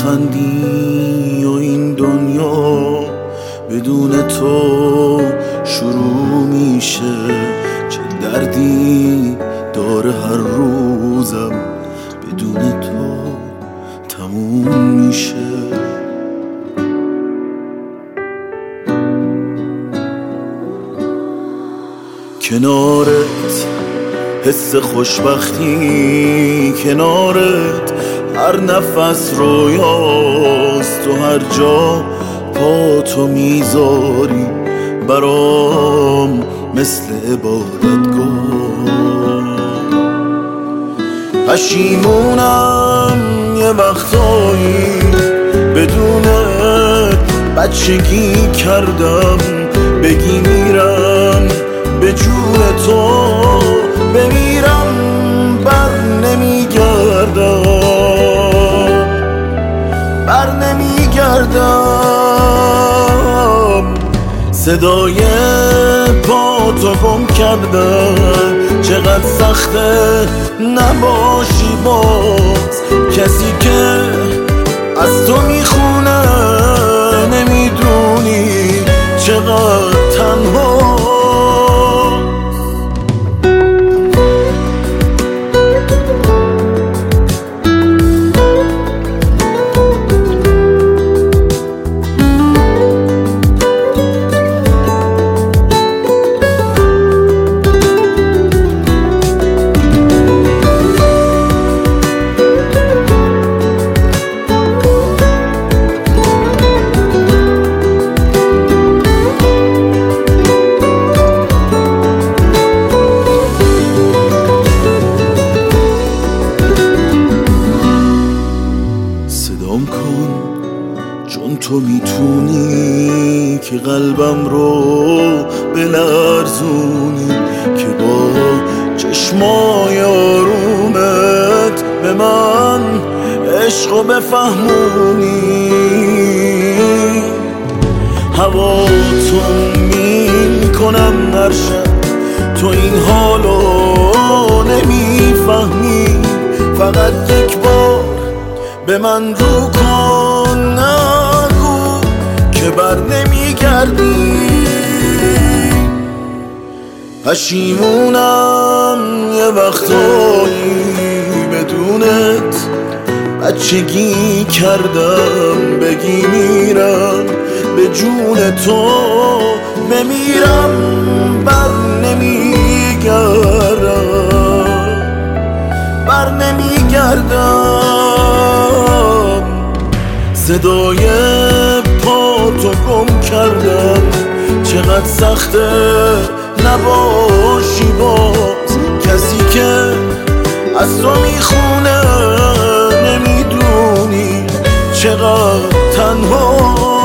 میخندی و این دنیا بدون تو شروع میشه. چه دردی داره هر روزم بدون تو تموم میشه. کنارت حس خوشبختی، کنارت هر نفس رویاست. تو هر جا پاتو میذاری برام مثل عبادتگاه. پشیمونم یه وقتایی بدونت بچگی کردم. بگی میرم به جون تو بمیرم بر نمیگردم. صدای پاتو گم کردم. چقدر سخته نباشی باز کسی که از تو میخونه. نمیدونی چقدر تنها. چون تو میتونی که قلبم رو بلرزونی، که با چشمای آرومت به من عشقو بفهمونی. هواتو میکنم هر شب، تو این حالو نمیفهمی. فقط یک بار به من رو کن، نگو که بر نمیگردی. پشیمونم یه وقتایی بدونت بچگی کردم. بگی میرم به جون تو بمیرم بر نمیگردم. صدای پاتو گم کردم. چقدر سخته نباشی باز کسی که از تو میخونه. نمیدونی چقدر تنها.